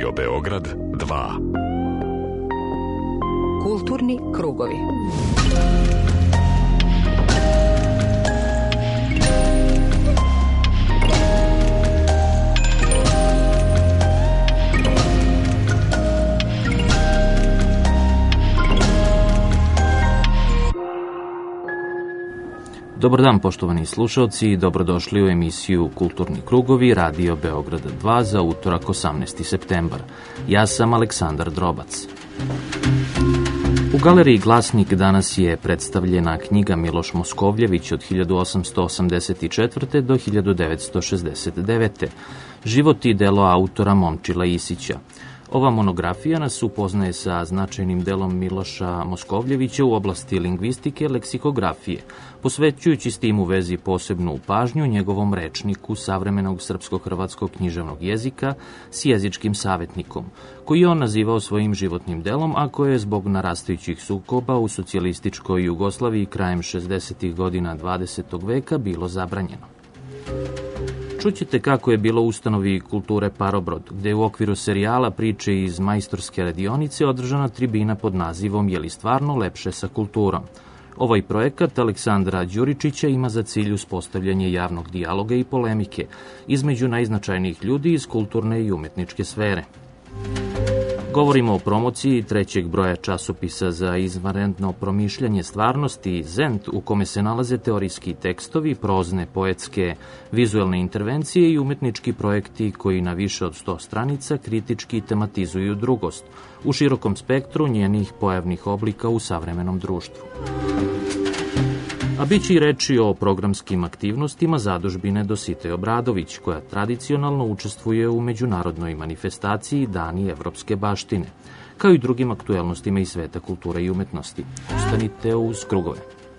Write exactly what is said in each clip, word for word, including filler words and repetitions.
Radio Beograd dva. Kulturni krugovi. Dobar dan, poštovani slušalci, i dobrodošli u emisiju Kulturni krugovi Radio Beograd dva za utorak osamnaesti septembar. Ja sam Aleksandar Drobac. U galeriji Glasnik danas je predstavljena knjiga Miloš Moskovljević od hiljadu osamsto osamdeset četvrte. do hiljadu devetsto šezdeset devete. Život i delo autora Momčila Isića. Ova monografija nas upoznaje sa značajnim delom Miloša Moskovljevića u oblasti lingvistike i leksikografije, posvećujući s tim u vezi posebnu pažnju njegovom rečniku savremenog srpsko-hrvatskog književnog jezika s jezičkim savjetnikom, koji je on nazivao svojim životnim delom, a koje je zbog narastajućih sukoba u socijalističkoj Jugoslaviji krajem šezdesetih godina dvadesetog veka bilo zabranjeno. Čućete kako je bilo u ustanovi kulture Parobrod, gde je u okviru serijala Priče iz majstorske radionice održana tribina pod nazivom Je li stvarno lepše sa kulturom? Ovaj projekat Aleksandra Đuričića ima za cilj uspostavljanje javnog dijaloga i polemike između najznačajnijih ljudi iz kulturne i umetničke sfere. Govorimo o promociji trećeg broja časopisa za izvanredno promišljanje stvarnosti Zent, u kome se nalaze teorijski tekstovi, prozne, poetske, vizuelne intervencije i umetnički projekti koji na više od sto stranica kritički tematizuju drugost u širokom spektru njenih pojavnih oblika u savremenom društvu. A bit će i reči o programskim aktivnostima zadužbine Dositej Obradović, koja tradicionalno učestvuje u međunarodnoj manifestaciji Dani evropske baštine, kao i drugim aktuelnostima iz sveta kulture i umetnosti. Ostanite uz krugove.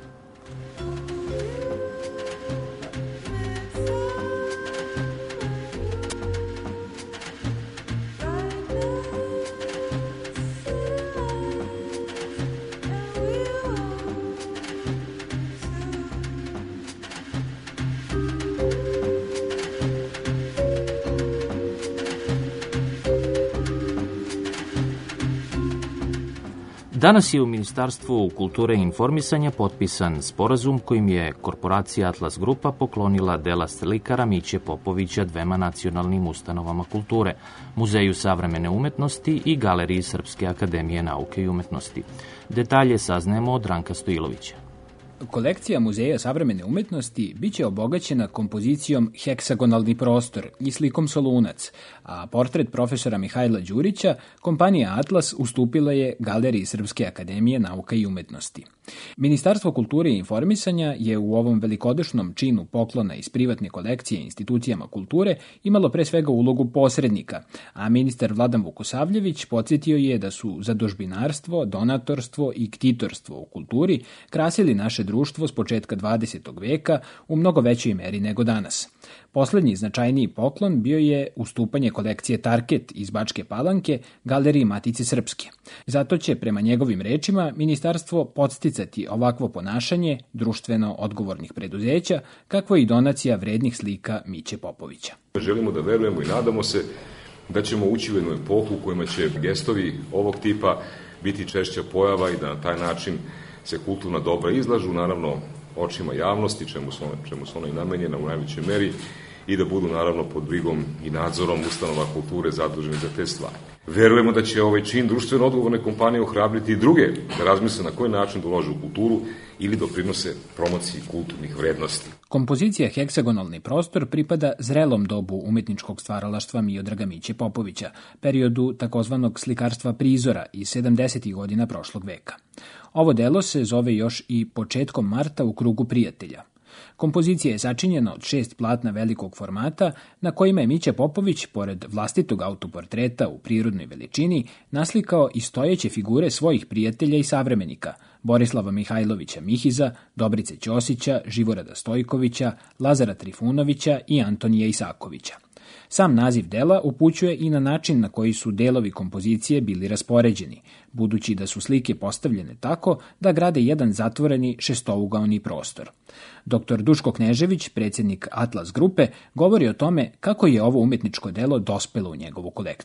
Danas je u Ministarstvu kulture i informisanja potpisan sporazum kojim je korporacija Atlas Grupa poklonila dela slikara Miće Popovića dvema nacionalnim ustanovama kulture, Muzeju savremene umetnosti i Galeriji Srpske akademije nauke i umetnosti. Detalje saznajemo od Ranka Stojilovića. Kolekcija Muzeja savremene umetnosti biće obogaćena kompozicijom Heksagonalni prostor i slikom Solunac, a portret profesora Mihajla Đurića kompanija Atlas ustupila je Galeriji Srpske akademije nauka i umetnosti. Ministarstvo kulture i informisanja je u ovom velikodušnom činu poklona iz privatne kolekcije institucijama kulture imalo pre svega ulogu posrednika, a ministar Vladan Vukosavljević podsjetio je da su zadužbinarstvo, donatorstvo i ktitorstvo u kulturi krasili naše društvo s početka dvadesetog veka u mnogo većoj meri nego danas. Poslednji značajniji poklon bio je ustupanje kolekcije Tarket iz Bačke Palanke Galeriji Matice Srpske. Zato će, prema njegovim rečima, ministarstvo podsticati ovakvo ponašanje društveno odgovornih preduzeća, kakvo i donacija vrednih slika Miće Popovića. Želimo da verujemo i nadamo se da ćemo ući u jednu epohu u kojima će gestovi ovog tipa biti češća pojava i da na taj način se kulturna dobra izlažu, naravno, očima javnosti, čemu su, čemu su ona i namenjena u najvećoj meri, i da budu naravno pod brigom i nadzorom ustanova kulture zaduženi za te stvari. Verujemo da će ovaj čin društveno odgovorne kompanije ohrabriti i druge da razmisle na koji način da ulože u kulturu ili doprinose promociji kulturnih vrednosti. Kompozicija Heksagonalni prostor pripada zrelom dobu umetničkog stvaralaštva Miodraga Miće Popovića, periodu takozvanog slikarstva prizora iz sedamdesetih godina prošlog veka. Ovo delo se zove još i Početkom marta u krugu prijatelja. Kompozicija je sačinjena od šest platna velikog formata na kojima je Mića Popović, pored vlastitog autoportreta u prirodnoj veličini, naslikao i stojeće figure svojih prijatelja i savremenika, Borislava Mihajlovića Mihiza, Dobrice Ćosića, Živorada Stojkovića, Lazara Trifunovića i Antonija Isakovića. Sam naziv dela upućuje i na način na koji su delovi kompozicije bili raspoređeni, budući da su slike postavljene tako da grade jedan zatvoreni šestougaoni prostor. doktor Duško Knežević, predsjednik Atlas Grupe, govori o tome kako je ovo umetničko delo dospelo u njegovu kolekciju.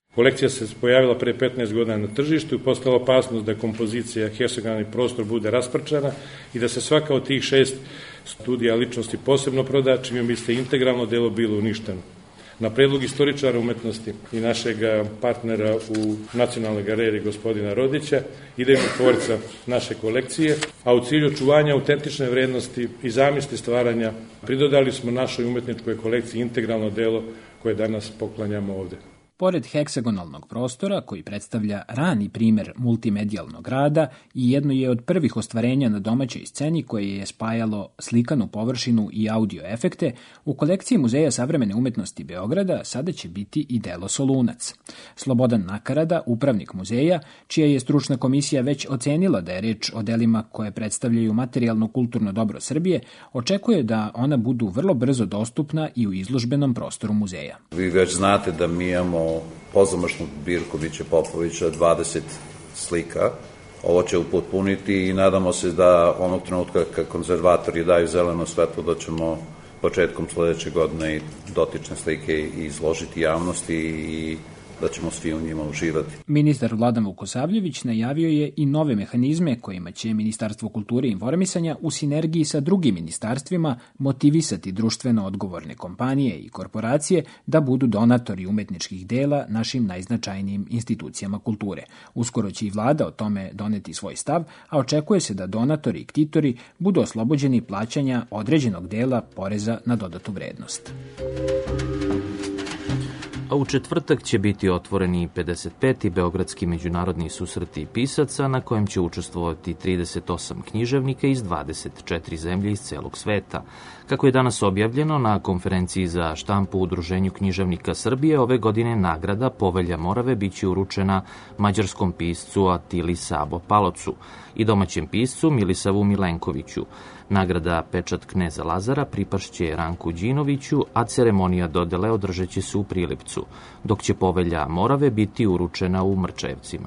Kolekcija se pojavila pre petnaest godina na tržištu i postala opasnost da kompozicija heksagonalni prostor bude rasprčana i da se svaka od tih šest studija ličnosti posebno proda, čime bi se integralno delo bilo uništeno. Na predlog istoričara umetnosti i našeg partnera u Nacionalnoj galeriji gospodina Rodića, idejnog tvorca naše kolekcije, a u cilju očuvanja autentične vrednosti i zamisli stvaranja pridodali smo našoj umetničkoj kolekciji integralno delo koje danas poklanjamo ovde. Pored heksagonalnog prostora, koji predstavlja rani primer multimedijalnog rada i jedno je od prvih ostvarenja na domaćoj sceni koje je spajalo slikanu površinu i audio efekte, u kolekciji Muzeja savremene umetnosti Beograda sada će biti i delo Solunac. Slobodan Nakarada, upravnik muzeja, čija je stručna komisija već ocenila da je reč o delima koje predstavljaju materijalno kulturno dobro Srbije, očekuje da ona budu vrlo brzo dostupna i u izložbenom prostoru muzeja. Vi već znate da mi imamo pozamašnu zbirku Viće Popovića, dvadeset slika. Ovo će upotpuniti i nadamo se da onog trenutka kad konzervatori daju zeleno svetlo da ćemo početkom sledeće godine i dotične slike izložiti javnosti i da ćemo svi u njima uživati. Ministar Vladan Vukosavljević najavio je i nove mehanizme kojima će Ministarstvo kulture i informisanja u sinergiji sa drugim ministarstvima motivisati društveno odgovorne kompanije i korporacije da budu donatori umetničkih dela našim najznačajnijim institucijama kulture. Uskoro će i Vlada o tome doneti svoj stav, a očekuje se da donatori i ktitori budu oslobođeni plaćanja određenog dela poreza na dodatu vrednost. A u četvrtak će biti otvoreni pedeset peti Beogradski međunarodni susreti pisaca na kojem će učestvovati trideset osam književnika iz dvadeset četiri zemlje iz celog sveta. Kako je danas objavljeno na konferenciji za štampu u Udruženju književnika Srbije, ove godine nagrada Povelja Morave biće uručena mađarskom piscu Atili Sabo Palocu i domaćem piscu Milisavu Milenkoviću. Nagrada Pečat kneza Lazara pripašće Ranku Đinoviću, a ceremonija dodele održeće se u Prilipcu, dok će Povelja Morave biti uručena u Mrčajevcima.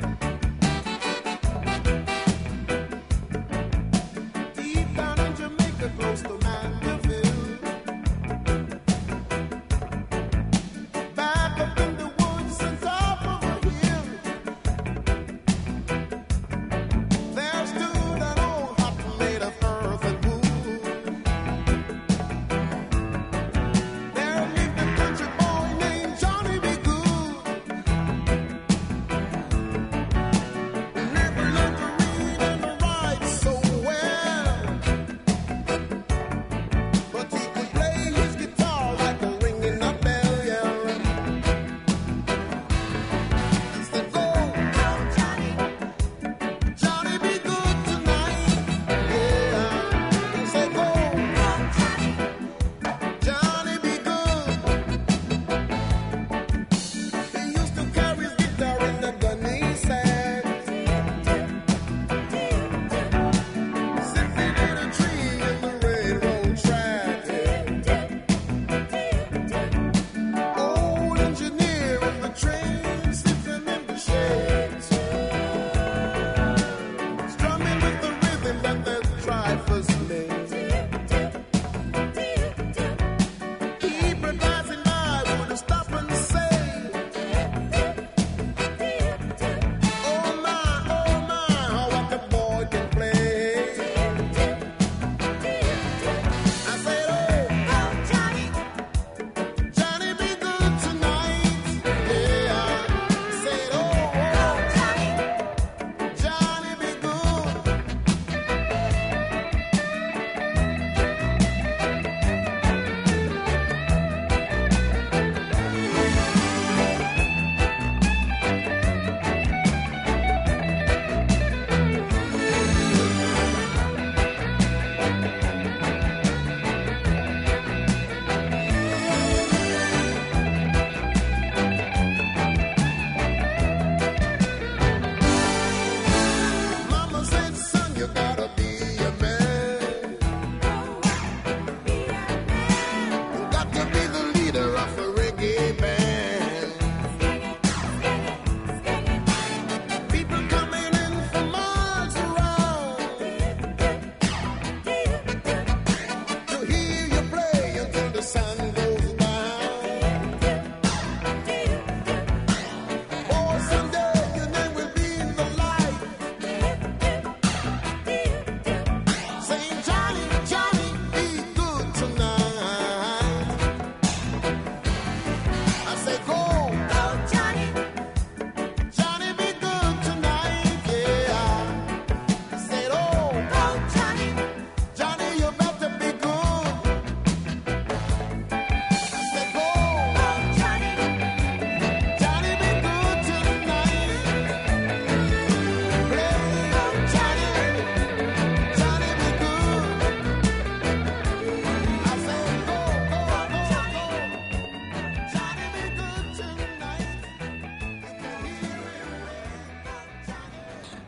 Deep down in Jamaica.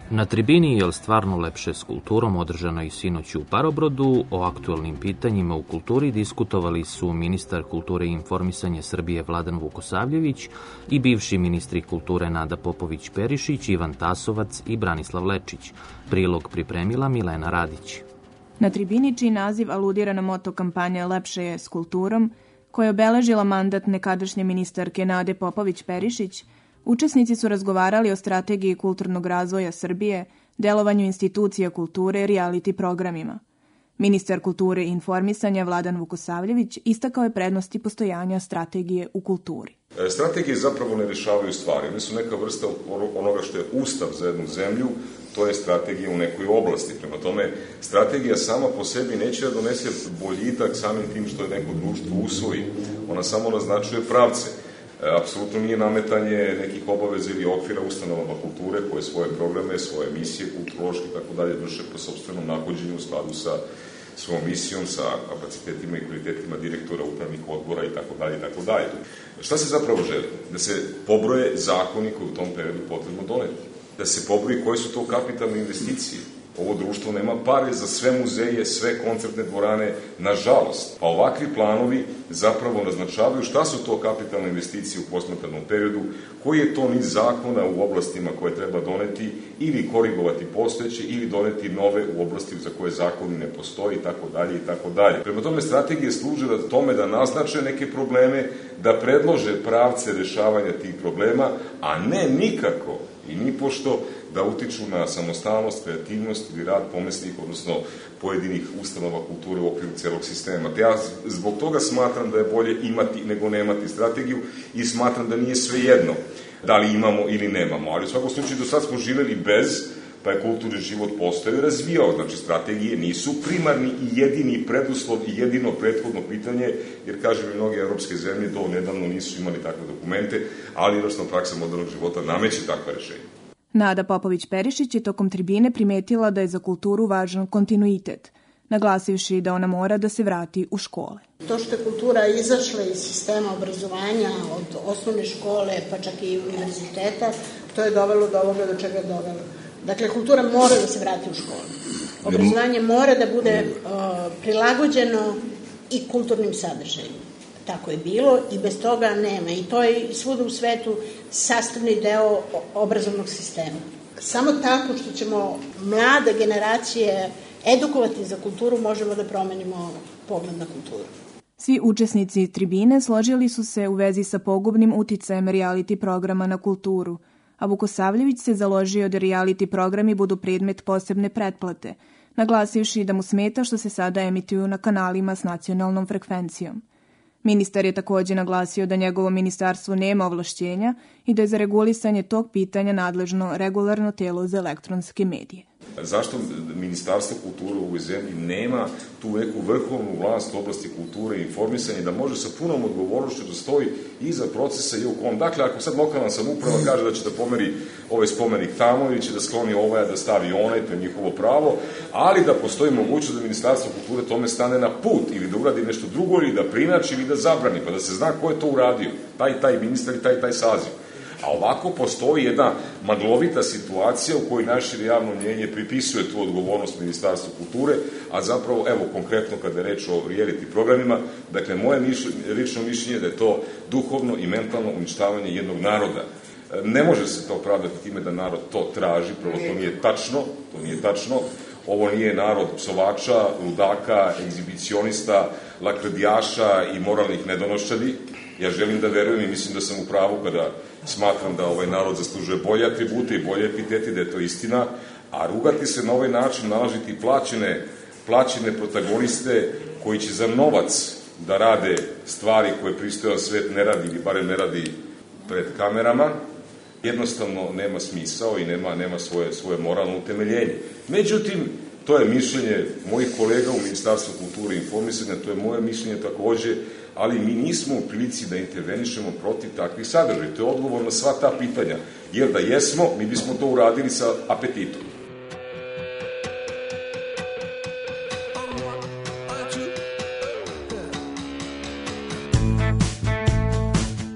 Na tribini je li stvarno lepše s kulturom održano i sinoć u Parobrodu. O aktualnim pitanjima u kulturi diskutovali su ministar kulture i informisanja Srbije Vladan Vukosavljević i bivši ministri kulture Nada Popović-Perišić, Ivan Tasovac i Branislav Lečić. Prilog pripremila Milena Radić. Na tribini, čiji naziv aludira na moto kampanje Lepše je s kulturom, koja je obeležila mandat nekadašnje ministarke Nade Popović-Perišić, učesnici su razgovarali o strategiji kulturnog razvoja Srbije, delovanju institucija kulture i reality programima. Ministar kulture i informisanja Vladan Vukosavljević istakao je prednosti postojanja strategije u kulturi. Strategije zapravo ne rešavaju stvari. One su neka vrsta onoga što je ustav za jednu zemlju, to je strategija u nekoj oblasti. Prema tome, strategija sama po sebi neće da donese boljitak samim tim što je neko društvo usvoji. Ona samo naznačuje pravce. Apsolutno nije nametanje nekih obaveza ili okvira ustanovama kulture koje svoje programe, svoje emisije, kulturološke i tako dalje vrše po sopstvenom nahođenju u skladu sa svojom misijom, sa kapacitetima i kvalitetima direktora, upravnih odbora i tako dalje i tako dalje. Šta se zapravo želi? Da se pobroje zakoni koji u tom periodu potrebno doneti. Da se pobroji koje su to kapitalne investicije. Ovo društvo nema pare za sve muzeje, sve koncertne dvorane, nažalost. Pa ovakvi planovi zapravo naznačavaju šta su to kapitalne investicije u posmatranom periodu, koji je to niz zakona u oblastima koje treba doneti ili korigovati postojeće ili doneti nove u oblasti za koje zakoni ne postoji i tako dalje i tako dalje. Prema tome, strategije služe da tome da naznače neke probleme, da predlože pravce rešavanja tih problema, a ne nikako i nipošto da utiču na samostalnost, kreativnost ili rad pomesnih, odnosno pojedinih ustanova kulture u okviru celog sistema. Te ja zbog toga smatram da je bolje imati nego nemati strategiju i smatram da nije sve jedno da li imamo ili nemamo. Ali u svakom slučaju do sad smo živeli bez, pa je kulturni život postojao i razvijao. Znači, strategije nisu primarni i jedini preduslov i jedino prethodno pitanje, jer, kažem, i mnoge evropske zemlje do nedavno nisu imali takve dokumente, ali jednostavno praksa modernog života nameće takva rešenja. Nada Popović-Perišić je tokom tribine primetila da je za kulturu važan kontinuitet, naglasivši da ona mora da se vrati u škole. To što je kultura izašla iz sistema obrazovanja od osnovne škole pa čak i univerziteta, to je dovelo do ovoga do čega je dovelo. Dakle, kultura mora da se vrati u školu. Obrazovanje mora da bude uh, prilagođeno i kulturnim sadržajima. Tako je bilo i bez toga nema. I to je svuda u svetu sastavni deo obrazovnog sistema. Samo tako što ćemo mlade generacije edukovati za kulturu, možemo da promenimo pogled na kulturu. Svi učesnici tribine složili su se u vezi sa pogubnim uticajem reality programa na kulturu, a Vukosavljević se založio da reality programi budu predmet posebne pretplate, naglasivši da mu smeta što se sada emituju na kanalima s nacionalnom frekvencijom. Ministar je takođe naglasio da njegovo ministarstvo nema ovlašćenja i da je za regulisanje tog pitanja nadležno regularno telo za elektronske medije. Zašto Ministarstvo kulture u ovoj zemlji nema tu neku vrhovnu vlast u oblasti kulture i informisanja da može sa punom odgovornošću da stoji iza procesa i u kom. Dakle, ako sad lokalna samouprava kaže da će da pomeri ovaj spomenik tamo ili će da skloni ovaj, da stavi onaj, to je njihovo pravo, ali da postoji mogućnost da Ministarstvo kulture tome stane na put ili da uradi nešto drugo ili da prinači ili da zabrani, pa da se zna ko je to uradio, taj taj ministar i taj taj saziv. A ovako postoji jedna maglovita situacija u kojoj naše javno mnjenje pripisuje tu odgovornost Ministarstvu kulture, a zapravo, evo, konkretno kada je reč o reality programima, dakle, moje lično mišljenje je da je to duhovno i mentalno uništavanje jednog naroda. Ne može se to opravdati time da narod to traži, prvo to nije tačno, to nije tačno. Ovo nije narod psovača, ludaka, egzibicionista, lakrdijaša i moralnih nedonoščadi. Ja želim da verujem i mislim da sam u pravu kada smatram da ovaj narod zaslužuje bolje atribute i bolje epiteti, da je to istina, a rugati se na ovaj način, nalažiti plaćene, plaćene protagoniste koji će za novac da rade stvari koje pristojan svet ne radi ili barem ne radi pred kamerama, jednostavno nema smisao i nema, nema svoje, svoje moralno utemeljenje. Međutim, to je mišljenje mojih kolega u Ministarstvu kulture i informisanja, to je moje mišljenje takođe, ali mi nismo u prilici da intervenišemo protiv takvih sadržaja. To je odgovor na sva ta pitanja, jer da jesmo, mi bismo to uradili sa apetitom.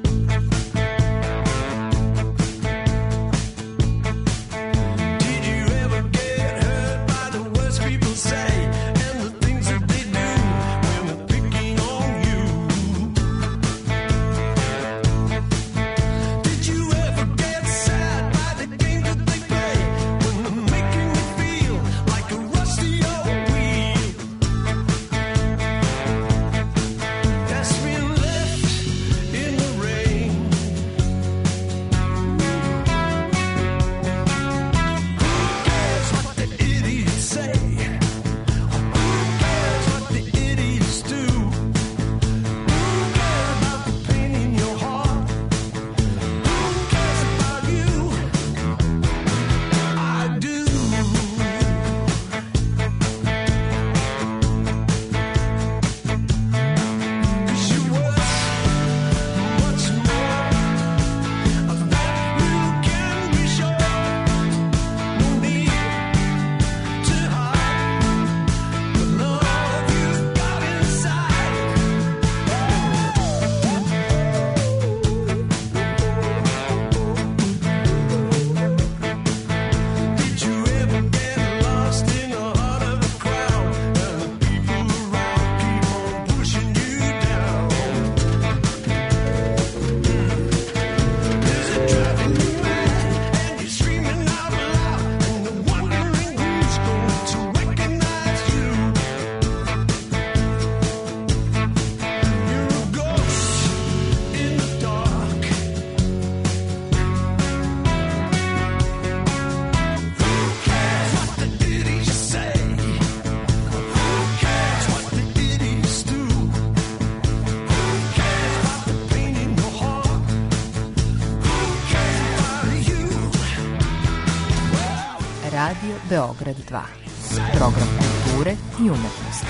Did you Radio Beograd dva. Program kulture i umetnosti.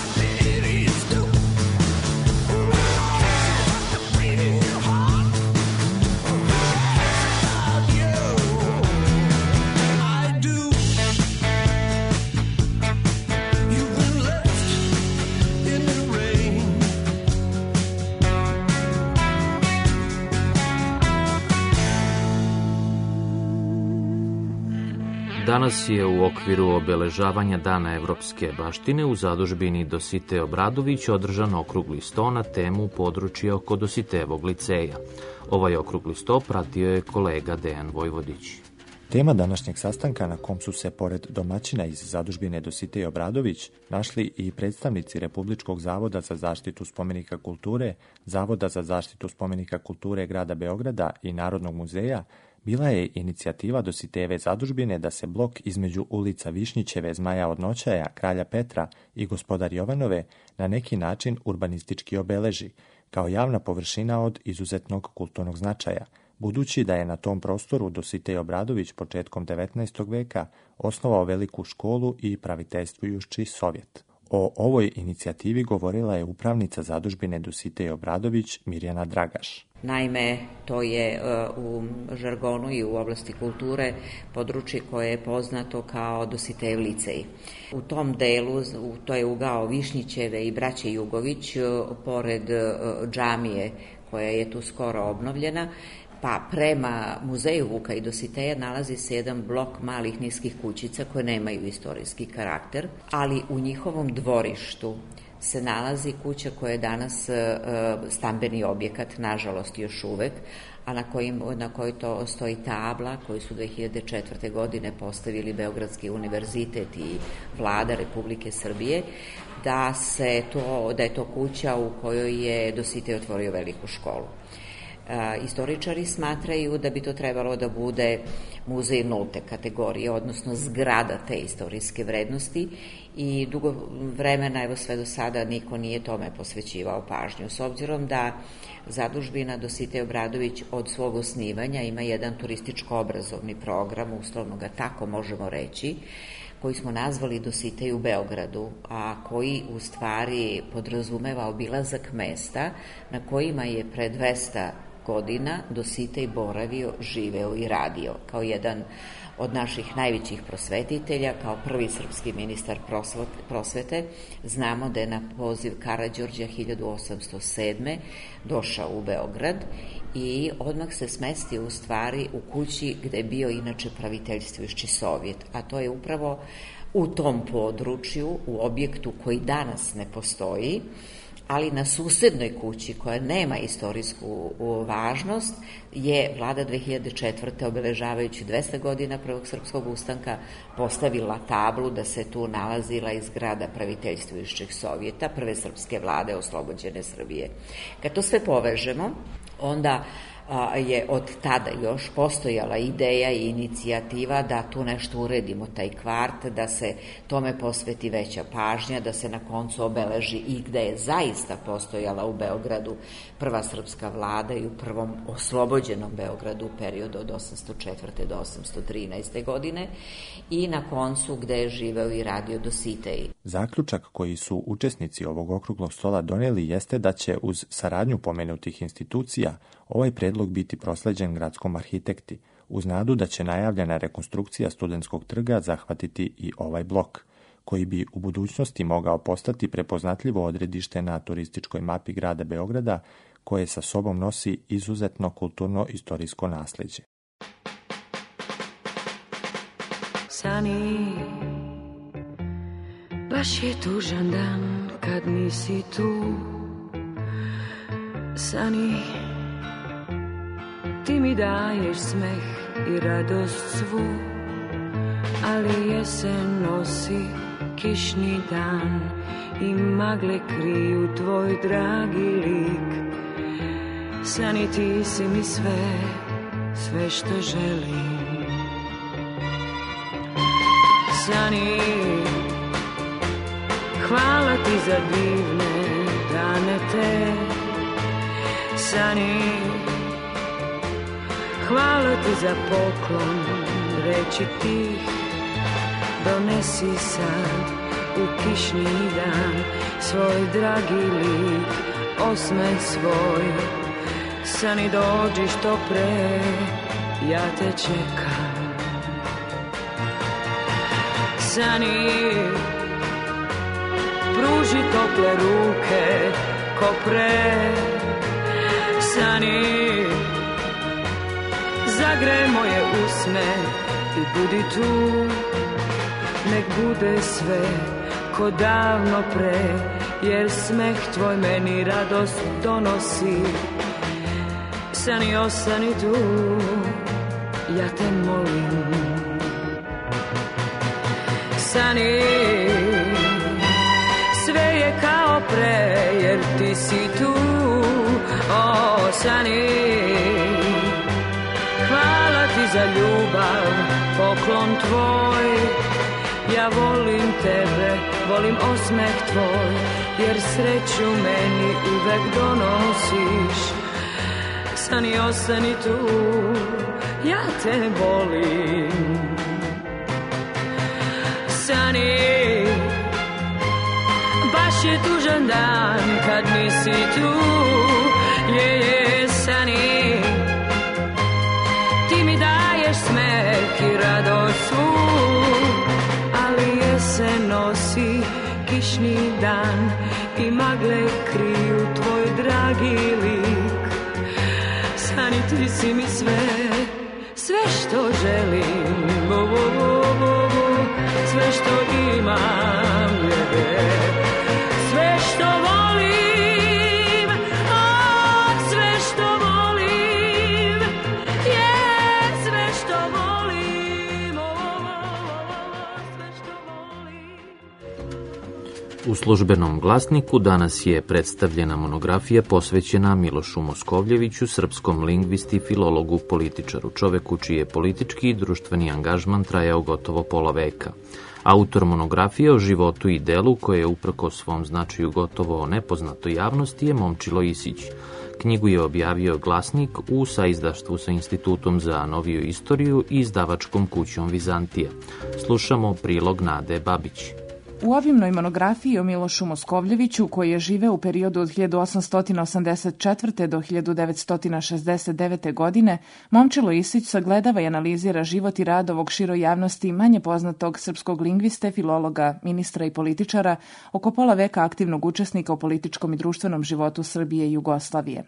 Danas je u okviru obeležavanja Dana evropske baštine u zadužbini Dositej Obradović održan okrugli sto na temu područja oko Dositejevog liceja. Ovaj okrugli sto pratio je kolega Dejan Vojvodić. Tema današnjeg sastanka na kom su se, pored domaćina iz zadužbine Dositej Obradović, našli i predstavnici Republičkog zavoda za zaštitu spomenika kulture, Zavoda za zaštitu spomenika kulture grada Beograda i Narodnog muzeja, bila je inicijativa Dositejeve zadužbine da se blok između ulica Višnjićeve, Zmaja od Noćaja, Kralja Petra i Gospodar Jovanove na neki način urbanistički obeleži, kao javna površina od izuzetnog kulturnog značaja, budući da je na tom prostoru Dositej Obradović početkom devetnaestog veka osnovao veliku školu i praviteljstvujući Sovjet. O ovoj inicijativi govorila je upravnica zadužbine Dositej Obradović Mirjana Dragaš. Naime, to je u žargonu i u oblasti kulture područje koje je poznato kao Dositejev licej. U tom delu, to je ugao Višnjićeve i Braće Jugović, pored džamije koja je tu skoro obnovljena, pa prema muzeju Vuka i Dositeja nalazi se jedan blok malih niskih kućica koje nemaju istorijski karakter, ali u njihovom dvorištu se nalazi kuća koja je danas stambeni objekat, nažalost još uvek, a na, kojim, na kojoj to stoji tabla koju su dve hiljade četvrte. godine postavili Beogradski univerzitet i vlada Republike Srbije, da, se to, da je to kuća u kojoj je Dositej otvorio veliku školu. Istoričari smatraju da bi to trebalo da bude muzej nulte kategorije, odnosno zgrada te istorijske vrednosti, i dugo vremena, evo sve do sada, niko nije tome posvećivao pažnju. S obzirom da zadužbina Dositej Obradović od svog osnivanja ima jedan turističko-obrazovni program, uslovno ga tako možemo reći, koji smo nazvali Dositej u Beogradu, a koji u stvari podrazumeva obilazak mesta na kojima je pre dvesta godina Dositej boravio, živeo i radio. Kao jedan od naših najvećih prosvetitelja, kao prvi srpski ministar prosvete, znamo da je na poziv Karađorđa hiljadu osamsto sedme. došao u Beograd i odmah se smestio u stvari u kući gde je bio inače praviteljstvujući Sovjet, a to je upravo u tom području, u objektu koji danas ne postoji, ali na susednoj kući koja nema istorijsku važnost je vlada dve hiljade četvrte. obeležavajući dvesta godina prvog srpskog ustanka postavila tablu da se tu nalazila i zgrada praviteljstvujućeg Sovjeta, prve srpske vlade oslobođene Srbije. Kad to sve povežemo, onda je od tada još postojala ideja i inicijativa da tu nešto uredimo, taj kvart, da se tome posveti veća pažnja, da se na koncu obeleži i gde je zaista postojala u Beogradu prva srpska vlada i u prvom oslobođenom Beogradu u periodu od osamsto četvrte. do osamsto trinaeste. godine i na koncu gde je živeo i radio Dositej. Zaključak koji su učesnici ovog okruglog stola doneli jeste da će uz saradnju pomenutih institucija ovaj predlog biti prosleđen gradskom arhitekti, uz nadu da će najavljena rekonstrukcija Studentskog trga zahvatiti i ovaj blok, koji bi u budućnosti mogao postati prepoznatljivo odredište na turističkoj mapi grada Beograda, koje sa sobom nosi izuzetno kulturno-istorijsko nasleđe. Sani, baš je tužan dan kad nisi tu. Sani, ti mi daješ smeh i radost svu, ali jesen nosi kišni dan i magle kriju tvoj dragi lik. Sani, ti si mi sve, sve što želim. Sani, hvala ti za divne dane te. Sani, hvala ti za poklon reći tih. donesi sad u kišni dan svoj dragi lik, osmeh svoj. Sani dođi što pre, ja te čekam. Sani, pruži tople ruke ko pre. Sani, zagrej moje usne i budi tu. Nek bude sve ko davno pre, jer smeh tvoj meni radost donosi. Sani, ostani tu, ja te molim. Sani, sve je kao pre, jer ti si tu. O, Sani, hvala ti za ljubav, poklon tvoj. Ja volim tebe, volim osmeh tvoj, jer sreću meni uvek donosiš. Sani, ostani tu, ja te volim. Sani, baš je tužan dan kad nisi tu. Je, je, Sani, ti mi daješ smeh i radost svu. Ali jesen nosi kišni dan i magle kriju tvoj dragi lik. Sani, ti si mi sve, sve što želim, bo, bo, bo, bo, bo. Sve što imam, je, sve što volim, o, sve što volim, je, sve što volim, o, sve što volim. U Službenom glasniku danas je predstavljena monografija posvećena Milošu Moskovljeviću, srpskom lingvisti, filologu, političaru, čoveku čiji je politički i društveni angažman trajao gotovo pola veka. Autor monografije o životu i delu, koje je uprkos svom značaju gotovo nepoznato javnosti, je Momčilo Isić. Knjigu je objavio Glasnik u saizdaštvu sa Institutom za noviju istoriju i izdavačkom kućom Vizantija. Slušamo prilog Nade Babić. U obimnoj monografiji o Milošu Moskovljeviću, koji je živeo u periodu od hiljadu osamsto osamdeset četvrte. do hiljadu devetsto šezdeset devete. godine, Momčilo Isić sagledava i analizira život i rad ovog široj javnosti manje poznatog srpskog lingviste, filologa, ministra i političara, oko pola veka aktivnog učesnika u političkom i društvenom životu Srbije i Jugoslavije.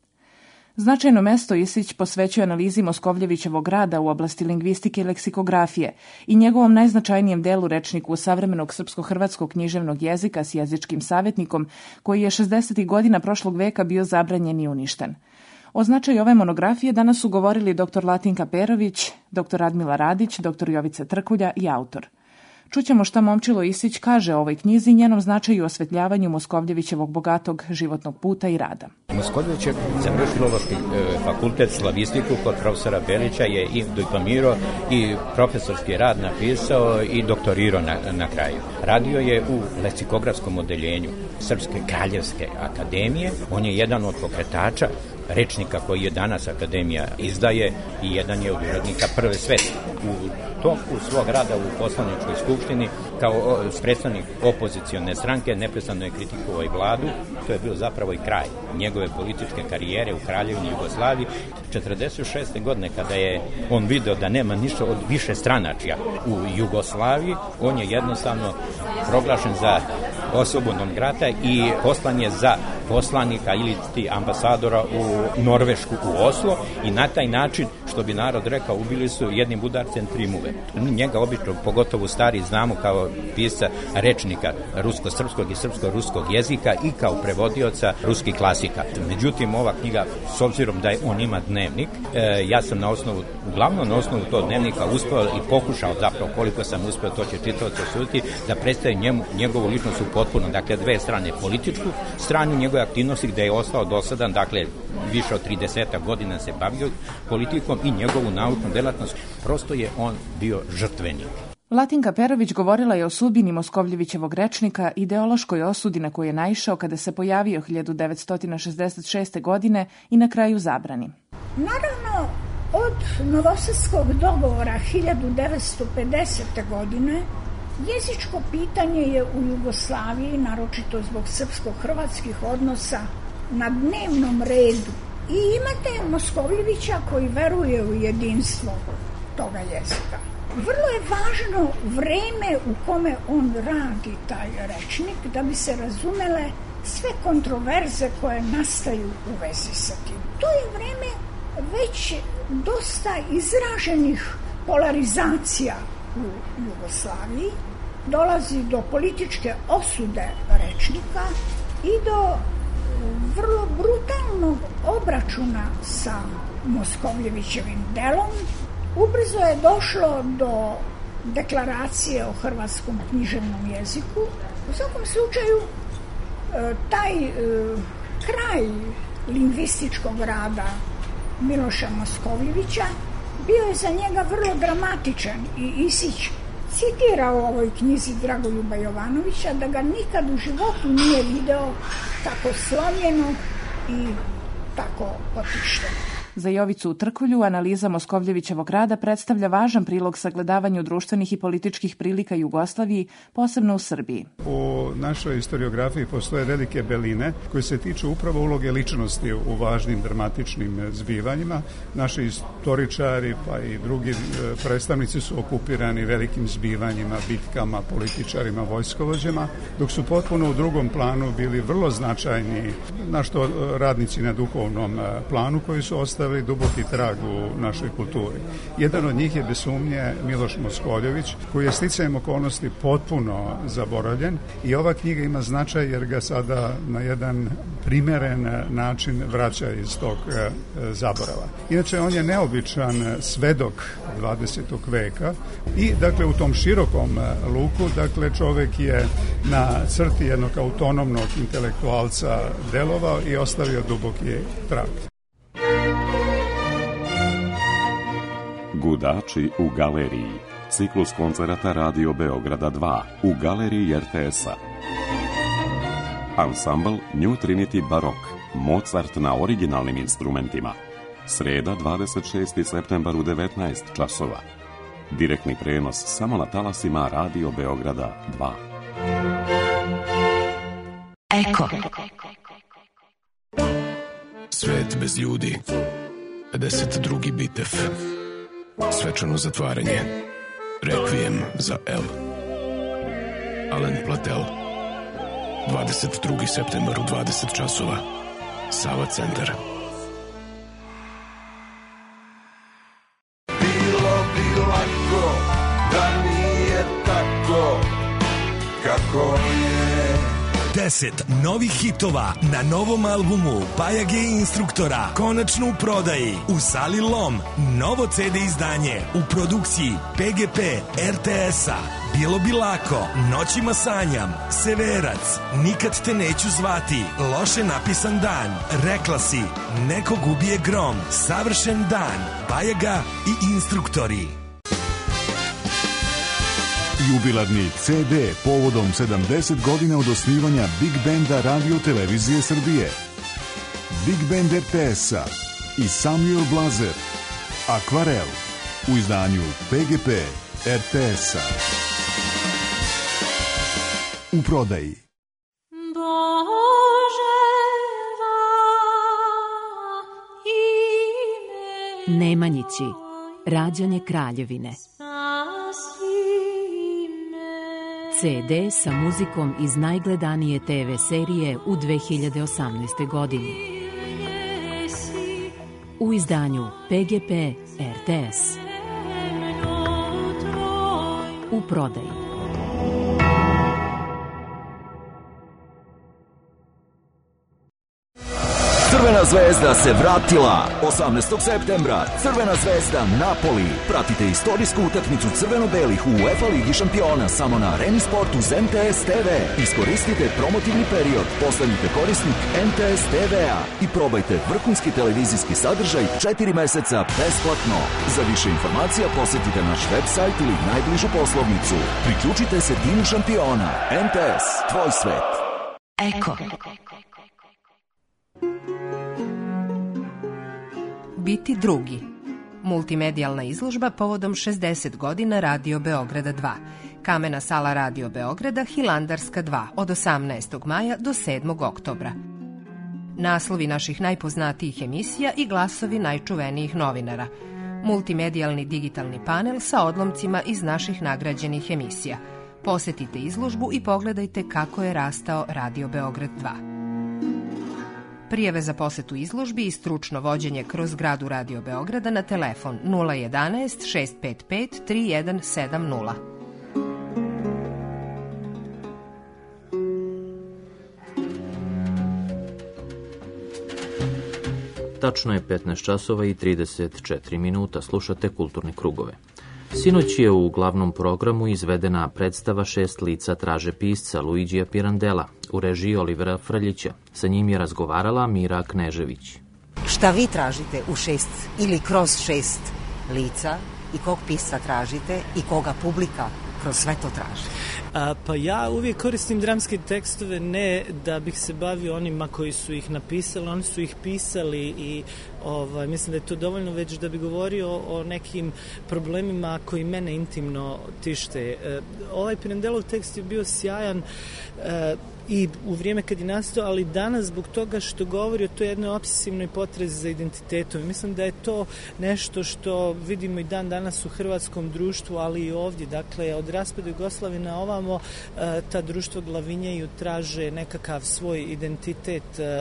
Značajno mesto Isić posvećuje analizi Moskovljevićevog rada u oblasti lingvistike i leksikografije i njegovom najznačajnijem delu rečniku savremenog srpsko-hrvatskog književnog jezika s jezičkim savjetnikom, koji je šezdesetih godina prošlog veka bio zabranjen i uništen. O značaju ove monografije danas su govorili dr Latinka Perović, dr Radmila Radić, dr Jovica Trkulja i autor. Čućemo šta Momčilo Isić kaže o ovoj knjizi i njenom značaju u osvetljavanju Moskovljevićevog bogatog životnog puta i rada. Moskovljević je završio filološki e, fakultet slavistiku kod profesora Belića, je i diplomirao i profesorski rad napisao i doktorirao na, na kraju. Radio je u leksikografskom odeljenju Srpske kraljevske akademije. On je jedan od pokretača rečnika koji je danas akademija izdaje i jedan je od urednika Prve svesti. U toku svog rada u poslaničkoj skupštini kao predstavnik opozicione stranke neprestano je kritikovao i vladu. To je bio zapravo i kraj njegove političke karijere u Kraljevini Jugoslaviji. četrdeset šeste. godine kada je on video da nema ništa od više stranačja u Jugoslaviji, on je jednostavno proglašen za osobu non grata i poslan je za poslanika ili ti ambasadora u Norvešku, u Oslo, i na taj način, što bi narod rekao, ubili su jednim udarcem tri muve. Njega obično, pogotovo stari, znamo kao pisca rečnika rusko-srpskog i srpsko-ruskog jezika i kao prevodioca ruskih klasika. Međutim, ova knjiga, s obzirom da je on ima dnevnik, e, ja sam na osnovu, uglavnom na osnovu tog dnevnika uspeo i pokušao, zapravo koliko sam uspeo, to će čitaoci osuditi, da predstavi njemu, njegovu ličnost u potpuno, dakle, dve strane, političku stranu njegove aktivnosti, gde je ostao dosadan, dakle, više od trideset godina se bavio politikom, i njegovu naučnu delatnost. Prosto je on bio žrtvenik. Latinka Perović govorila je o sudbini Moskovljevićevog rečnika, ideološkoj osudi na koju je naišao kada se pojavio hiljadu devetsto šezdeset šeste. godine i na kraju zabrani. Naravno, od Novosadskog dogovora hiljadu devetsto pedesete. godine Jezičko pitanje je u Jugoslaviji, naročito zbog srpsko-hrvatskih odnosa, na dnevnom redu. I imate Moskovljevića koji veruje u jedinstvo toga jezika. Vrlo je važno vreme u kome on radi taj rečnik da bi se razumele sve kontroverze koje nastaju u vezi sa tim. To je vreme već dosta izraženih polarizacija u Jugoslaviji. Dolazi do političke osude rečnika i do vrlo brutalnog obračuna sa Moskovljevićevim delom. Ubrzo je došlo do deklaracije o hrvatskom književnom jeziku. U svakom slučaju, taj kraj lingvističkog rada Miloša Moskovljevića bio je za njega vrlo dramatičan i Isić citira u ovoj knjizi Dragoljuba Jovanovića da ga nikad u životu nije video tako slomljeno i tako otišteno. Za Jovicu Trkulju analiza Moskovljevićevog rada predstavlja važan prilog sagledavanju društvenih i političkih prilika Jugoslaviji, posebno u Srbiji. U našoj historiografiji postoje velike beline koje se tiču upravo uloge ličnosti u važnim dramatičnim zbivanjima. Naši istoričari pa i drugi predstavnici su okupirani velikim zbivanjima, bitkama, političarima, vojskovođama, dok su potpuno u drugom planu bili vrlo značajni na što radnici na duhovnom planu koji su ostali duboki trag u našoj kulturi. Jedan od njih je bez sumnje Miloš Moskovljević, koji je sticajem okolnosti potpuno zaboravljen i ova knjiga ima značaj jer ga sada na jedan primeren način vraća iz tog e, zaborava. Inače, on je neobičan svedok dvadesetog veka i, dakle, u tom širokom luku, dakle, čovek je na crti jednog autonomnog intelektualca delovao i ostavio duboki trag. Gudači u galeriji. Ciklus koncerata Radio Beograda dva u galeriji er te es-a. Ansambl New Trinity Barok. Mozart na originalnim instrumentima. Sreda, dvadeset šesti septembar u devetnaest časova. Direktni prenos samo na talasima Radio Beograda dva. Eko. Svet bez ljudi. pedeset drugi bitev. Svečano zatvaranje. Rekvijem za El. Alen Platel. dvadeset drugi septembar u dvadeset časova. Sava centar. Bilo bi lako da nije tako kako je. deset novih hitova na novom albumu Bajage i Instruktora konačno u prodaji u sali Lom. Novo ce de izdanje u produkciji pe ge pe er te es-a. Bilo bi lako, Noćima sanjam, Severac, Nikad te neću zvati, Loše napisan dan, Rekla si, Nekog ubije grom, Savršen dan, Bajaga i Instruktori. Jubilarni ce de povodom sedamdeset godina od osnivanja Big Benda Radio Televizije Srbije. Big Band er te es-a i Samuel Blazer. Akvarel u izdanju pe ge pe er te es-a. U prodaji. Nemanjići. Rađanje Kraljevine. ce de sa muzikom iz najgledanije te ve serije u dve hiljade osamnaestoj. godini. U izdanju pe ge pe er te es. U prodaji. Crvena zvezda se vratila. osamnaestog septembra Crvena zvezda Napoli. Pratite istorijsku utakmicu crveno-belih u UEFA Ligi šampiona samo na Areni Sport uz em te es te ve. Iskoristite promotivni period. Postanite korisnik em te es te ve-a i probajte vrhunski televizijski sadržaj četiri meseca besplatno. Za više informacija posetite naš web sajt ili najbližu poslovnicu. Priključite se timu šampiona. em te es, tvoj svet. Eko. Biti drugi. Multimedijalna izložba povodom šezdeset godina Radio Beograda dva. Kamena sala Radio Beograda Hilandarska dva od osamnaestog maja do sedmog oktobra. Naslovi naših najpoznatijih emisija i glasovi najčuvenijih novinara. Multimedijalni digitalni panel sa odlomcima iz naših nagrađenih emisija. Posetite izložbu i pogledajte kako je rastao Radio Beograd dva. Prijave za posetu izložbi i stručno vođenje kroz zgradu Radio Beograda na telefon nula jedanaest šest pet pet tri jedan sedam nula. Tačno je petnaest časova i trideset četiri minuta. Slušate Kulturne krugove. Sinoć je u glavnom programu izvedena predstava Šest lica traže pisca Luigija Pirandela u režiji Olivera Frljića. Sa njim je razgovarala Mira Knežević. Šta vi tražite u šest ili kroz šest lica i kog pisca tražite i koga publika kroz sve to traži? A, pa ja uvijek koristim dramske tekstove ne da bih se bavio onima koji su ih napisali, oni su ih pisali i ovaj, mislim da je to dovoljno već da bi govorio o nekim problemima koji mene intimno tište. E, ovaj Pirandelov tekst je bio sjajan e, i u vrijeme kad je nastao, ali danas zbog toga što govori o toj jednoj obsesivnoj potrazi za identitetom. Mislim da je to nešto što vidimo i dan danas u hrvatskom društvu, ali i ovdje. Dakle, od raspada Jugoslavije na ovamo ta društva glavinjaju, traže nekakav svoj identitet,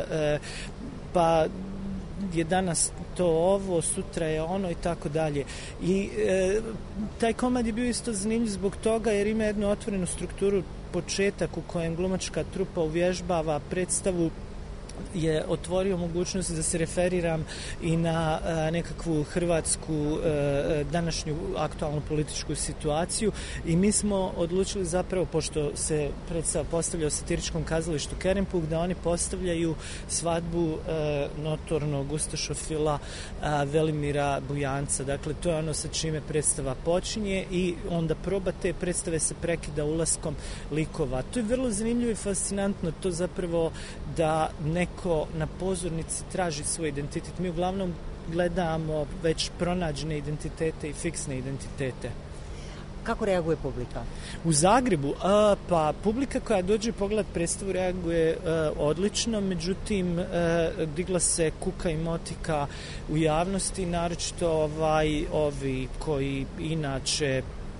pa je danas to ovo, sutra je ono i tako dalje. I e, taj komad je bio isto zanimljiv zbog toga jer ima jednu otvorenu strukturu, početak u kojem glumačka trupa uvježbava predstavu je otvorio mogućnost da se referiram i na a, nekakvu hrvatsku a, današnju aktualnu političku situaciju i mi smo odlučili zapravo, pošto se predstava postavlja u satiričkom kazalištu Kerempuk, da oni postavljaju svadbu a, notornog ustašofila a, Velimira Bujanca. Dakle, to je ono sa čime predstava počinje i onda proba te predstave se prekida ulaskom likova. To je vrlo zanimljivo i fascinantno, to zapravo da ne neko na pozornici traži svoj identitet. Mi uglavnom gledamo već pronađene identitete i fiksne identitete. Kako reaguje publika? U Zagrebu, a, pa publika koja dođe pogledat predstavu reaguje a, odlično, međutim a, digla se kuka i motika u javnosti, naročito ovaj, ovi koji inače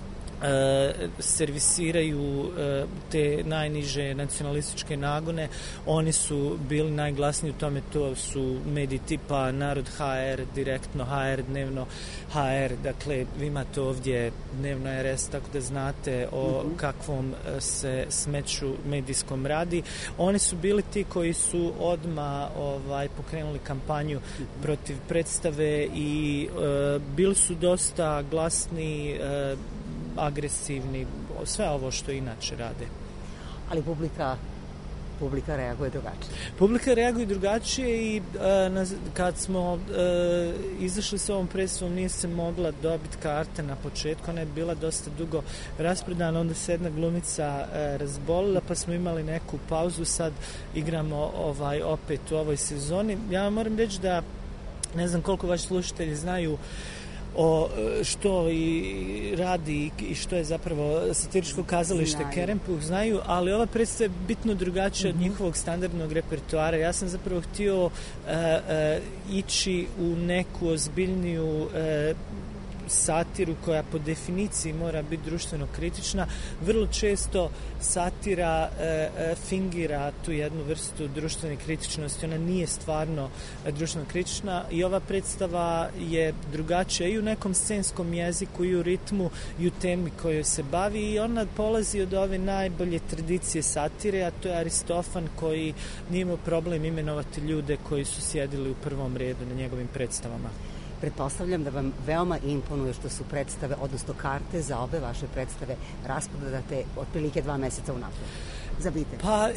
E, servisiraju e, te najniže nacionalističke nagone. Oni su bili najglasniji u tome, to su mediji tipa Narod ha er, Direktno ha er, Dnevno ha er. Dakle, vi imate ovdje Dnevno er es, tako da znate o kakvom se smeću medijskom radi. Oni su bili ti koji su odmah ovaj, pokrenuli kampanju protiv predstave i e, bili su dosta glasni, e, agresivni, sve ovo što inače rade. Ali publika publika reaguje drugačije. Publika reaguje drugačije i a, na, kad smo a, izašli s ovom predstavom nije se mogla dobiti karte na početku, ona je bila dosta dugo raspredana, onda se jedna glumica a, razbolila, pa smo imali neku pauzu, sad igramo ovaj opet u ovoj sezoni. Ja vam moram reći da ne znam koliko vaši slušatelji znaju o što i radi i što je zapravo satiričko kazalište Kerempuk, znaju, ali ova predstava je bitno drugačija mm-hmm. od njihovog standardnog repertoara. Ja sam zapravo htio uh, uh, ići u neku ozbiljniju uh, satiru koja po definiciji mora biti društveno kritična. Vrlo često satira e, e, fingira tu jednu vrstu društvene kritičnosti. Ona nije stvarno e, društveno kritična i ova predstava je drugačija i u nekom scenskom jeziku i u ritmu i u temi kojoj se bavi i ona polazi od ove najbolje tradicije satire, a to je Aristofan koji nije imao problem imenovati ljude koji su sjedili u prvom redu na njegovim predstavama. Pretpostavljam da vam veoma imponuje što su predstave, odnosno karte za obe vaše predstave rasprodate otprilike dva meseca unaprijed. Zabite. Pa,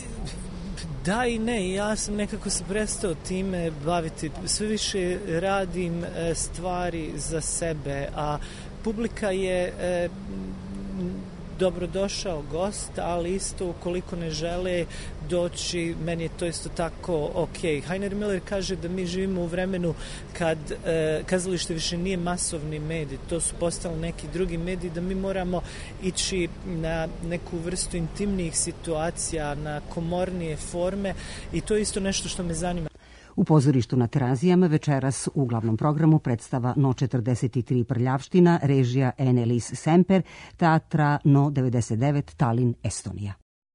da i ne. Ja sam nekako se prestao time baviti. Sve više radim stvari za sebe, a publika je dobrodošao gost, ali isto ukoliko ne žele doći, meni je to isto tako ok. Heiner Miller kaže da mi živimo u vremenu kad e, kazalište više nije masovni medij, to su postali neki drugi mediji, da mi moramo ići na neku vrstu intimnijih situacija, na komornije forme i to je isto nešto što me zanima. U pozorištu na Terazijama večeras u glavnom programu predstava No četrdeset tri Prljavština, režija Enelis Semper, teatra No devedeset devet Tallinn, Estonija.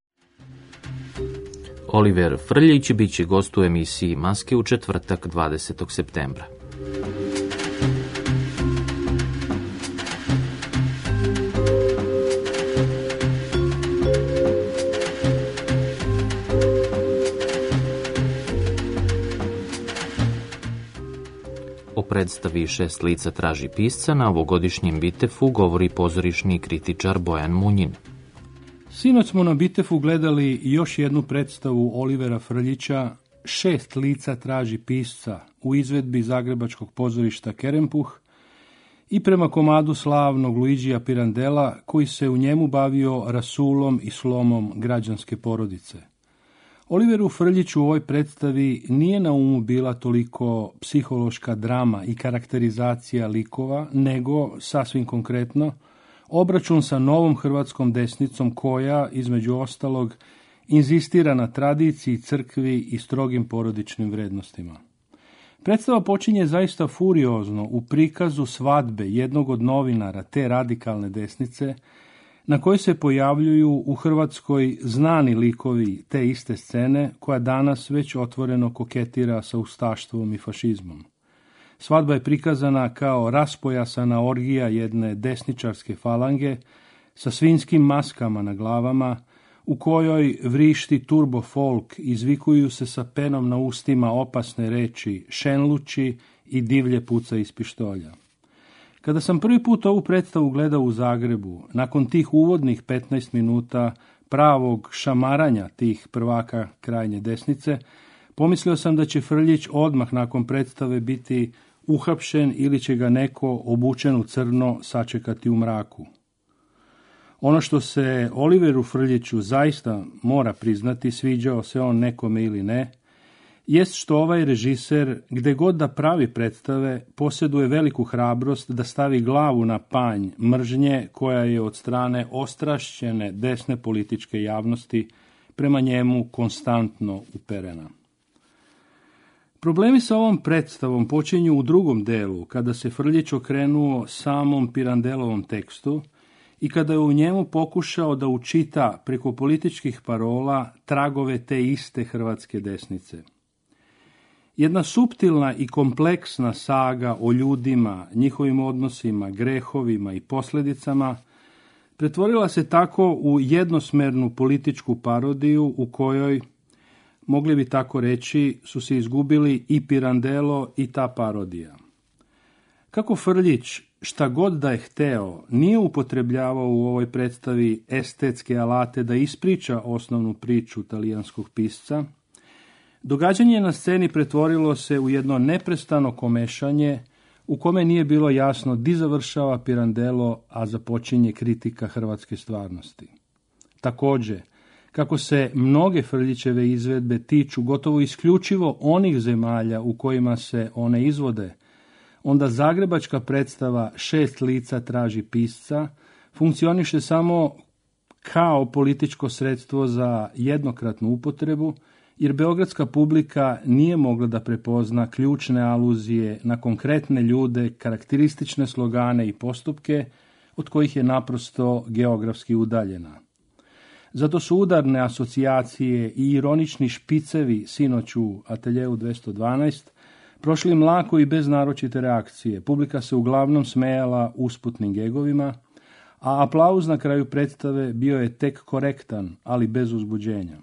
Oliver Frljić bit će gost u emisiji Maske u četvrtak dvadesetog septembra. O predstavi Šest lica traži pisca na ovogodišnjem Bitefu govori pozorišni kritičar Bojan Munjin. Sinoć smo na Bitefu gledali još jednu predstavu Olivera Frljića Šest lica traži pisca u izvedbi Zagrebačkog pozorišta Kerempuh i prema komadu slavnog Luigija Pirandela koji se u njemu bavio rasulom i slomom građanske porodice. Oliveru Frljiću u ovoj predstavi nije na umu bila toliko psihološka drama i karakterizacija likova, nego, sasvim konkretno, obračun sa novom hrvatskom desnicom koja, između ostalog, inzistira na tradiciji, crkvi i strogim porodičnim vrednostima. Predstava počinje zaista furiozno u prikazu svadbe jednog od novinara te radikalne desnice, na kojoj se pojavljuju u Hrvatskoj znani likovi te iste scene, koja danas već otvoreno koketira sa ustaštvom i fašizmom. Svadba je prikazana kao raspojasana orgija jedne desničarske falange sa svinjskim maskama na glavama, u kojoj vrišti turbo folk, izvikuju se sa penom na ustima opasne reči šenluči i divlje puca iz pištolja. Kada sam prvi put ovu predstavu gledao u Zagrebu, nakon tih uvodnih petnaest minuta pravog šamaranja tih prvaka krajnje desnice, pomislio sam da će Frljić odmah nakon predstave biti uhapšen ili će ga neko obučen u crno sačekati u mraku. Ono što se Oliveru Frljiću zaista mora priznati, sviđao se on nekome ili ne, jest što ovaj režiser, gde god da pravi predstave, posjeduje veliku hrabrost da stavi glavu na panj mržnje koja je od strane ostrašćene desne političke javnosti prema njemu konstantno uperena. Problemi sa ovom predstavom počinju u drugom delu, kada se Frljić okrenuo samom Pirandelovom tekstu i kada je u njemu pokušao da učita preko političkih parola tragove te iste hrvatske desnice. Jedna suptilna i kompleksna saga o ljudima, njihovim odnosima, grehovima i posljedicama pretvorila se tako u jednosmernu političku parodiju u kojoj, mogli bi tako reći, su se izgubili i Pirandelo i ta parodija. Kako Frljić, šta god da je hteo, nije upotrebljavao u ovoj predstavi estetske alate da ispriča osnovnu priču talijanskog pisca, događanje na sceni pretvorilo se u jedno neprestano komešanje u kome nije bilo jasno di završava Pirandelo, a započinje kritika hrvatske stvarnosti. Također, kako se mnoge Frljićeve izvedbe tiču gotovo isključivo onih zemalja u kojima se one izvode, onda zagrebačka predstava Šest lica traži pisca funkcioniše samo kao političko sredstvo za jednokratnu upotrebu, jer beogradska publika nije mogla da prepozna ključne aluzije na konkretne ljude, karakteristične slogane i postupke, od kojih je naprosto geografski udaljena. Zato su udarne asocijacije i ironični špicevi sinoć u Ateljeu dvesta dvanaest prošli mlako i bez naročite reakcije. Publika se uglavnom smejala usputnim gegovima, a aplauz na kraju predstave bio je tek korektan, ali bez uzbuđenja.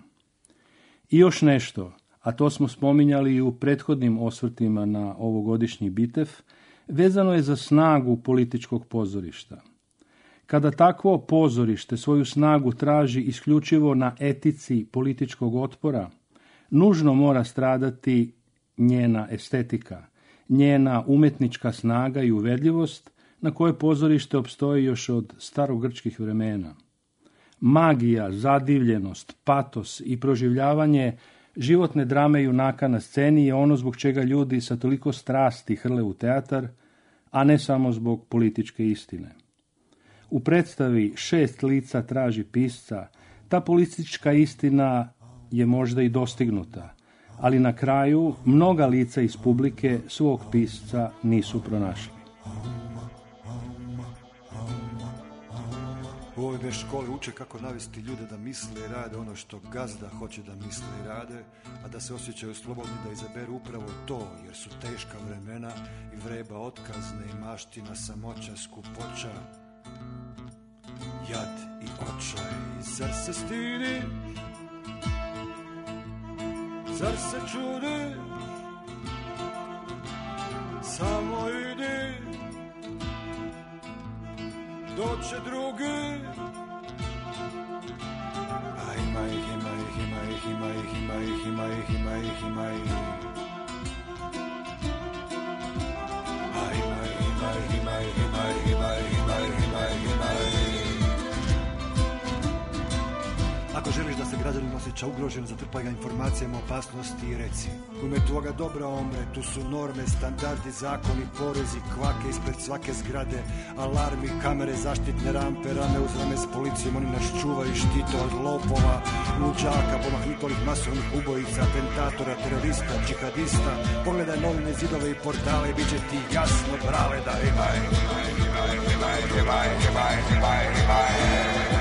I još nešto, a to smo spominjali i u prethodnim osvrtima na ovogodišnji Bitef, vezano je za snagu političkog pozorišta. Kada takvo pozorište svoju snagu traži isključivo na etici političkog otpora, nužno mora stradati njena estetika, njena umetnička snaga i uvedljivost na koje pozorište opstoji još od starogrčkih vremena. Magija, zadivljenost, patos i proživljavanje životne drame junaka na sceni je ono zbog čega ljudi sa toliko strasti hrle u teatar, a ne samo zbog političke istine. U predstavi Šest lica traži pisca, ta politička istina je možda i dostignuta, ali na kraju mnoga lica iz publike svog pisca nisu pronašli. U ovoj školi uče kako navesti ljude da misle i rade ono što gazda hoće da misle i rade, a da se osjećaju slobodni da izaberu upravo to, jer su teška vremena i vreba otkazne i maština, samoća, skupoća, jad i očaj. Zar se stidi? Zar se čudi? Samo idi, doće drugi. A ima ih, ima ih, ima ih, ima ih, ima ih, ima ih, ima ih, ima ih. A ima ih, ima ih, ima ih, ima ih, ima ih, ima ih, ima ih, ima ih. Ako želiš da se građanin osjeća ugrožen, zatrpaj ga informacijama o opasnosti i reci: u ime tvoga dobra omre, tu su norme, standardi, zakoni, porezi, kvake ispred svake zgrade, alarmi, kamere, zaštitne rampe, rame uz rame s policijom, oni nas čuvaju i štite od lopova, luđaka, pomahnutolih masovnih ubojica, atentatora, terorista, džihadista. Pogledaj novine, zidove i portale i bit će ti jasno, brale, da ima, ima, ima, ima, ima, ima, ima, ima, ima.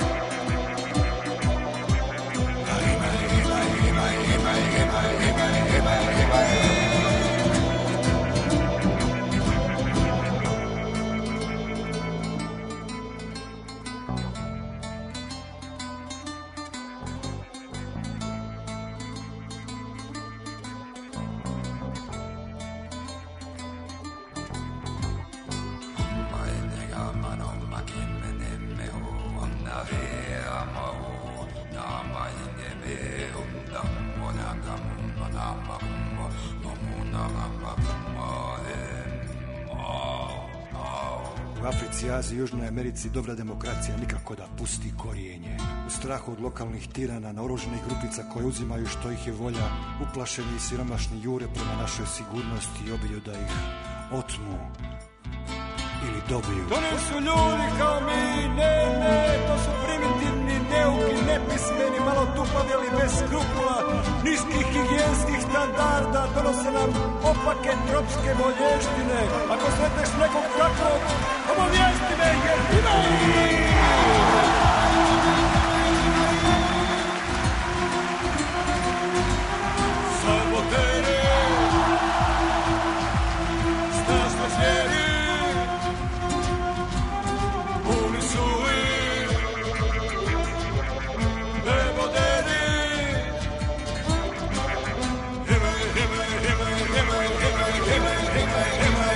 U Africi, Aziji i Južnoj Americi dobra demokracija nikako da pusti korijenje. U strahu od lokalnih tirana, naoružanih grupica koje uzimaju što ih je volja, uplašeni i siromašni jure prema našoj sigurnosti i obilju da ih otmu ili dobiju. To nisu ljudi kao mi, ne, ne, to su primitivni, neuki, nepismeni, malo tupavi, ali bez skrupula, niskih higijenskih standarda, donose nam opake tropske volještine. Ako sretneš nekog takvog, obavijesti me, jer ima ih! Saboteri, snažno zvijeri, puni su ih, neboderi. Imaj, imaj, imaj, imaj, imaj, imaj, imaj, imaj.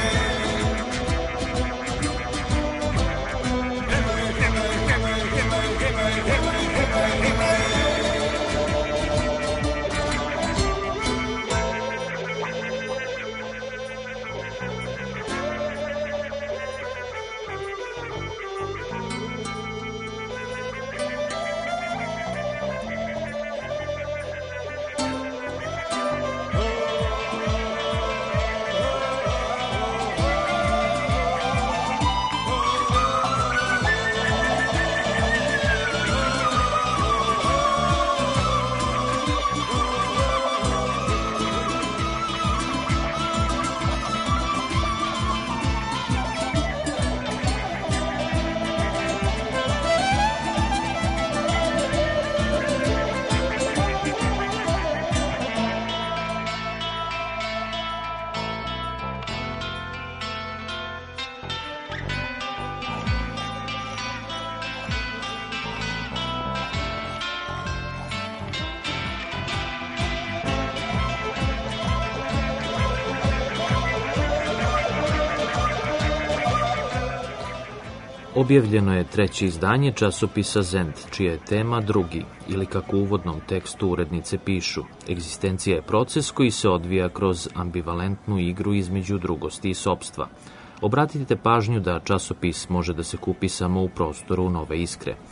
Objavljeno je treće izdanje časopisa Zend, čija je tema drugi, ili kako u uvodnom tekstu urednice pišu, egzistencija je proces koji se odvija kroz ambivalentnu igru između drugosti i sopstva. Obratite pažnju da časopis može da se kupi samo u prostoru Nove Iskre.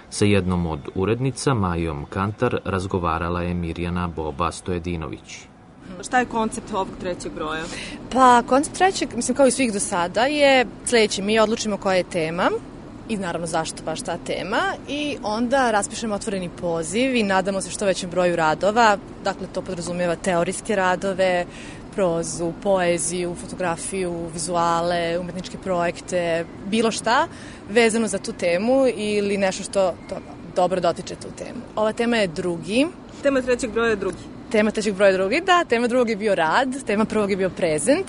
Sa jednom od urednica, Majom Kantar, razgovarala je Mirjana Boba Stojedinović. Šta je koncept ovog trećeg broja? Pa, koncept trećeg, mislim kao i svih do sada, je sljedeći. Mi odlučimo koja je tema i naravno zašto baš ta tema i onda raspišemo otvoreni poziv i nadamo se što većem broju radova. Dakle, to podrazumijeva teorijske radove, prozu, poeziju, fotografiju, vizuale, umetničke projekte, bilo šta vezano za tu temu ili nešto što to, dobro dotiče tu temu. Ova tema je drugi. Tema trećeg broja je drugi. Tema trećeg broja je drugi, da. Tema drugog je bio rad, tema prvog je bio prezent,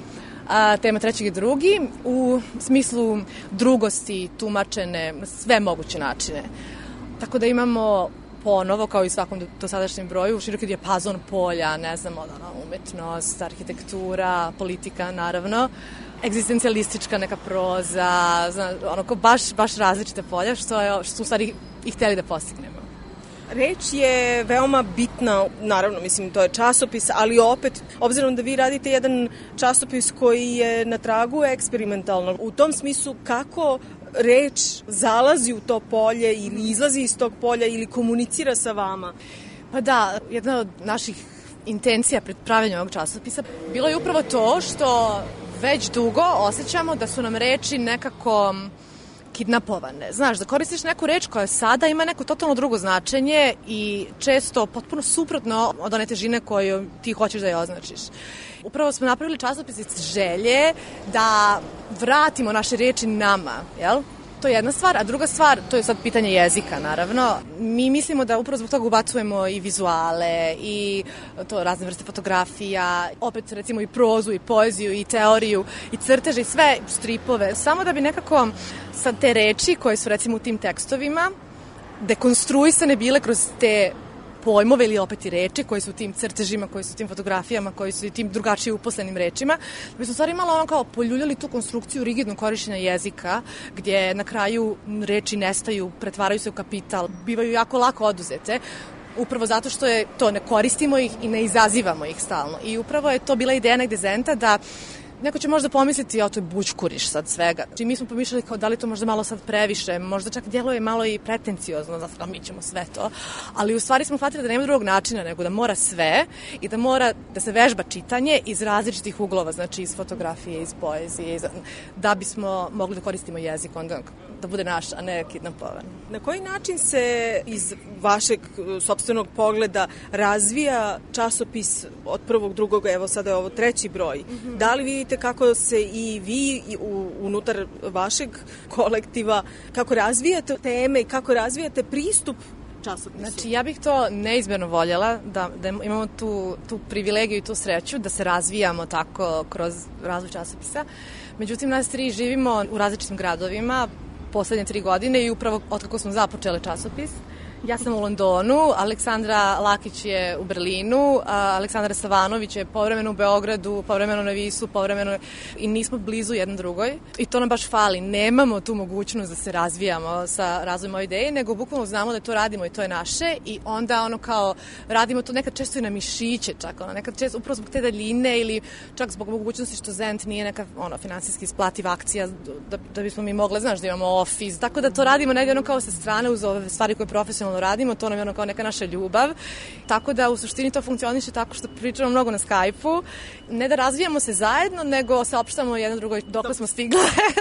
a tema trećeg je drugi u smislu drugosti tumačene na sve moguće načine. Tako da imamo ponovo, kao i svakom dosadašnjem broju, široki dijapazon polja, ne znam, ono, umetnost, arhitektura, politika, naravno, egzistencijalistička neka proza, znam, ono, baš, baš različite polja, što, je, što su u stvari i htjeli da postignemo. Reč je veoma bitna, naravno, mislim, to je časopis, ali opet, obzirom da vi radite jedan časopis koji je na tragu eksperimentalno, u tom smislu kako reč zalazi u to polje ili izlazi iz tog polja ili komunicira sa vama? Pa da, jedna od naših intencija pred pravljanjem ovog časopisa bilo je upravo to što već dugo osjećamo da su nam reči nekako kidnapovane. Znaš, da koristiš neku reč koja sada ima neko totalno drugo značenje i često potpuno suprotno od one težine koju ti hoćeš da je označiš. Upravo smo napravili časopis iz želje da vratimo naše reči nama, jel? To je jedna stvar, a druga stvar, to je sad pitanje jezika, naravno. Mi mislimo da upravo zbog toga ubacujemo i vizuale, i to razne vrste fotografija, opet recimo i prozu, i poeziju, i teoriju, i crteže, i sve stripove, samo da bi nekako sad te reči koje su recimo u tim tekstovima dekonstruisane bile kroz te pojmove ili opet i reči koji su u tim crtežima, koji su u tim fotografijama, koji su i tim drugačije uposlenim rečima. Mi smo stvari malo ono kao poljuljali tu konstrukciju rigidnog korišćenja jezika, gdje na kraju reči nestaju, pretvaraju se u kapital, bivaju jako lako oduzete, upravo zato što je to, ne koristimo ih i ne izazivamo ih stalno. I upravo je to bila ideja negde Zenta da neko će možda pomisliti, ja, to je bućkuriš sad svega. I mi smo pomišljali kao da li to možda malo sad previše, možda čak djeluje malo i pretenciozno, zato mi ćemo sve to. Ali u stvari smo shvatili da nema drugog načina nego da mora sve i da mora da se vežba čitanje iz različitih uglova, znači iz fotografije, iz poezije, iz, da bismo mogli da koristimo jezik onda da bude naš, a ne kidnapovan. Na koji način se iz vašeg sopstvenog pogleda razvija časopis od prvog, drugog, evo sada je ovo treći broj? Mm-hmm. Da li vidite kako se i vi i u, unutar vašeg kolektiva, kako razvijate teme i kako razvijate pristup časopisu? Znači, ja bih to neizmjerno voljela da, da imamo tu, tu privilegiju i tu sreću da se razvijamo tako kroz razvoj časopisa. Međutim, nas tri živimo u različitim gradovima poslednje tri godine i upravo otkako smo započeli časopis. Ja sam u Londonu, Aleksandra Lakić je u Berlinu, a Aleksandra Savanović je povremeno u Beogradu, povremeno na Visu, povremeno i nismo blizu jedan drugoj. I to nam baš fali. Nemamo tu mogućnost da se razvijamo sa razvojem ove ideje, nego bukvalno znamo da to radimo i to je naše i onda ono kao radimo to nekad često i na mišiće čak, ono, nekad često upravo zbog te daljine ili čak zbog mogućnosti što Zent nije neka ono, finansijski isplativa akcija da, da bismo mi mogli, znaš, da imamo ofis. Tako da to radimo negdje ono kao sa strane uz ove stvari koje profesionalno radimo, to nam je ono kao neka naša ljubav. Tako da u suštini to funkcioniše tako što pričamo mnogo na Skype-u. Ne da razvijamo se zajedno, nego se opštamo jedno drugoj dok smo stigle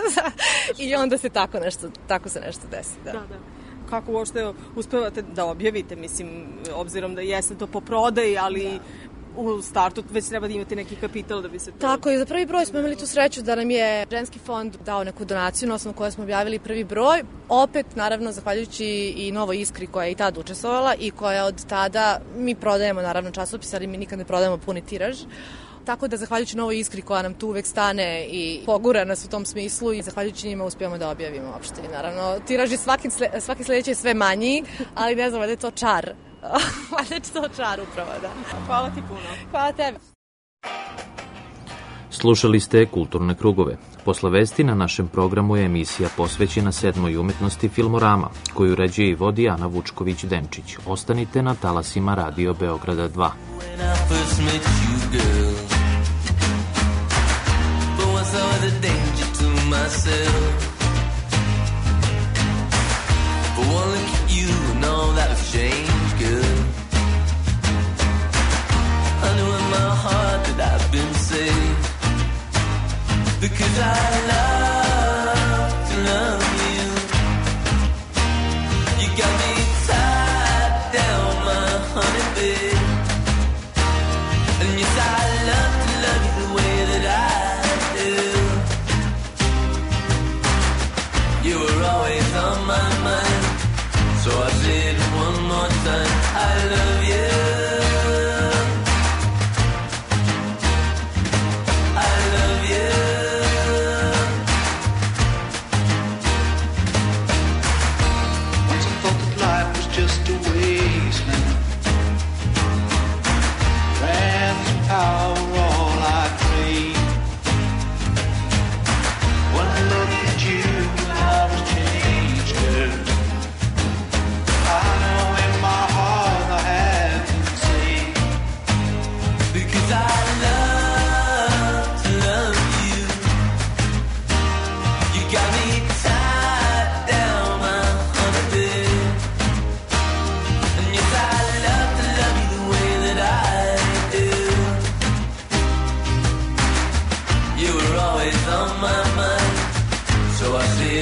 i onda se tako nešto, tako se nešto desi. Da. Da, da. Kako uopšte uspevate da objavite, mislim, obzirom da jeste to po prodaji, ali da. U startu već treba da imate neki kapital da bi se to... Tako je, za prvi broj smo imali tu sreću da nam je ženski fond dao neku donaciju na osnovu koje smo objavili prvi broj. Opet, naravno, zahvaljujući i Novoj Iskri koja je i tada učestvovala i koja od tada, mi prodajemo naravno časopis, ali mi nikad ne prodajemo puni tiraž. Tako da, zahvaljujući Novoj Iskri koja nam tu uvek stane i pogura nas u tom smislu i zahvaljujući njima uspijemo da objavimo uopšte. Naravno, tiraž je svaki, svaki sledeći je sve manji, ali ne znam, da je to čar. Valjda je to čar upravo, da. Hvala ti puno. Hvala tebi. Slušali ste Kulturne krugove. Posle vesti na našem programu je emisija posvećena sedmoj umetnosti Filmorama, koju uređuje i vodi Ana Vučković-Denčić. Ostanite na talasima Radio Beograda dva. For one So I see